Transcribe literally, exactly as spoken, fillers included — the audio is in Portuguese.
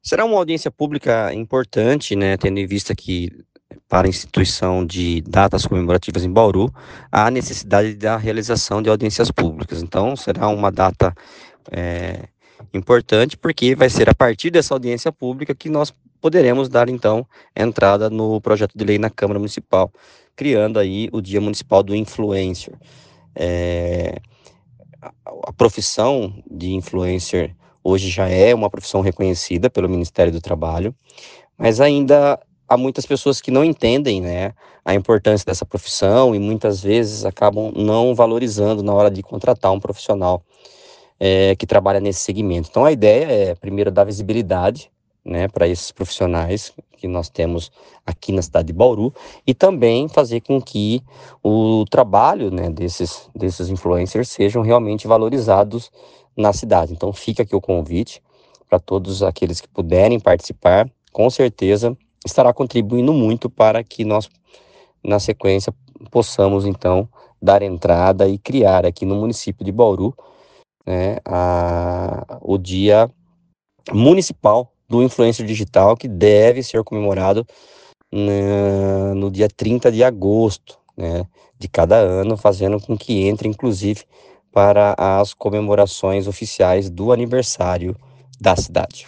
Será uma audiência pública importante, né, tendo em vista que, para a instituição de datas comemorativas em Bauru, há necessidade da realização de audiências públicas. Então, será uma data eh, importante, porque vai ser a partir dessa audiência pública que nós poderemos dar, então, entrada no projeto de lei na Câmara Municipal, criando aí o Dia Municipal do Influencer. Eh, a, a profissão de influencer hoje já é uma profissão reconhecida pelo Ministério do Trabalho, mas ainda há muitas pessoas que não entendem, né, a importância dessa profissão e muitas vezes acabam não valorizando na hora de contratar um profissional é, que trabalha nesse segmento. Então a ideia é, primeiro, dar visibilidade, né, para esses profissionais que nós temos aqui na cidade de Bauru e também fazer com que o trabalho, né, desses, desses influencers sejam realmente valorizados na cidade. Então fica aqui o convite para todos aqueles que puderem participar, com certeza estará contribuindo muito para que nós, na sequência, possamos então dar entrada e criar aqui no município de Bauru, né, a, o Dia Municipal do Influencer Digital, que deve ser comemorado na, no dia trinta de agosto, né, de cada ano, fazendo com que entre, inclusive, para as comemorações oficiais do aniversário da cidade.